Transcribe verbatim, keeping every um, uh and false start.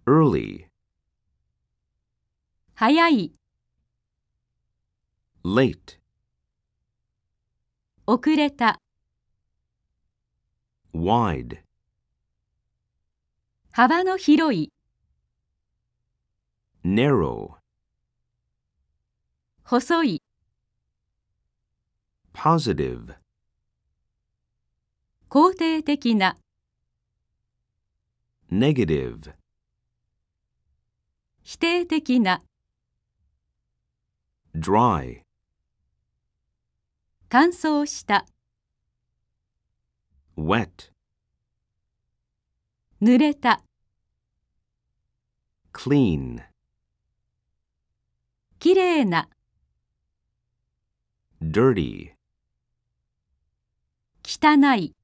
early, 早い、 late, 遅れた、 wide, 幅の広い、 narrow, 細い、 positive, 肯定的な、 negative, 否定的な、 dry, 乾燥した、 wet, 濡れた、 clean, きれいな、 dirty. 汚い。